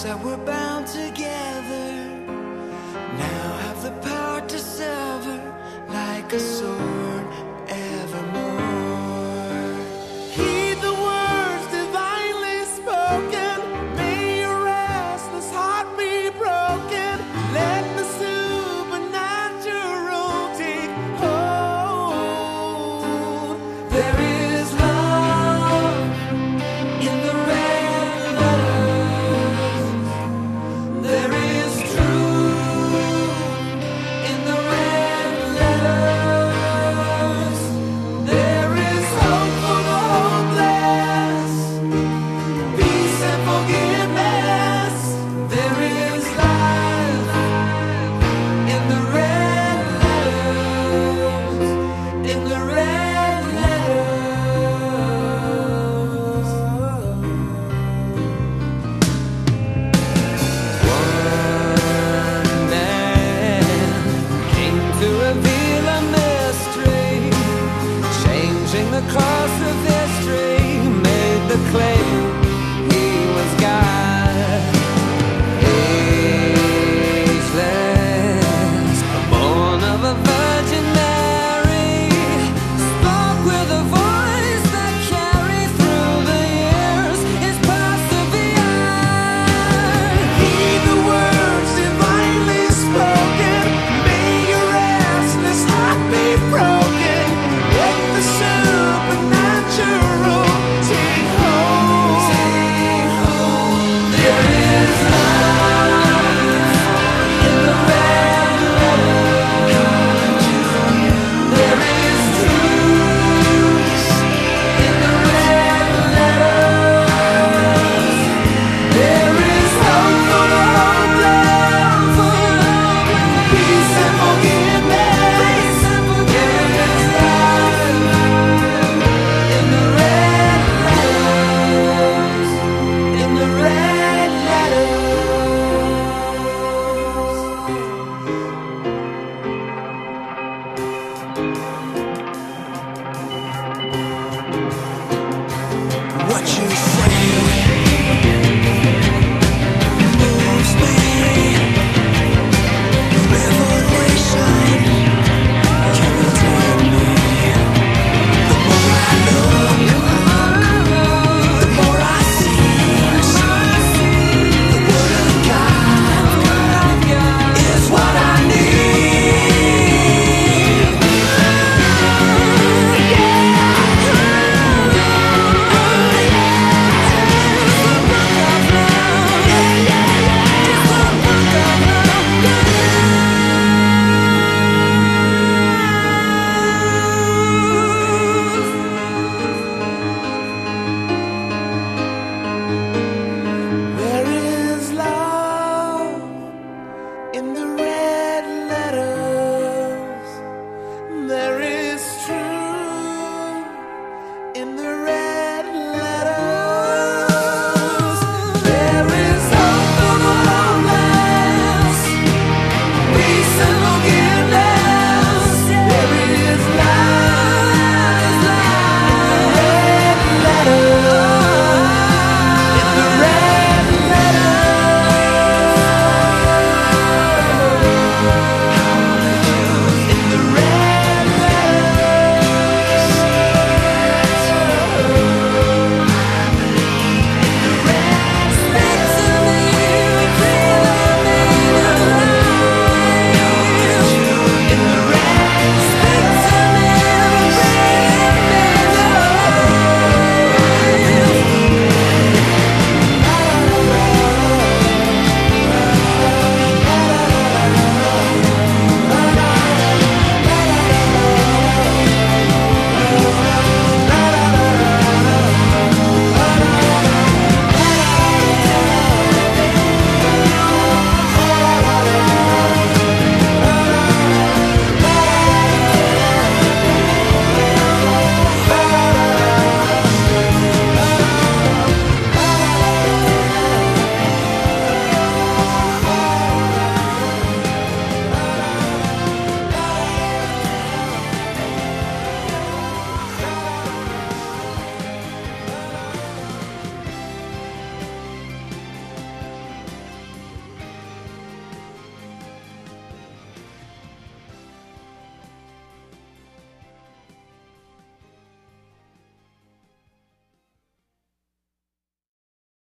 that were bound together now have the power to sever like a sword evermore. Heed the words divinely spoken. May your restless heart be broken. Let the supernatural take hold. There is love in the red letters. There is truth in the red letters. There is hope for the hopeless, peace and forgiveness. There is life in the red letters, in the red letters. One man came to reveal a mystery, changing the course of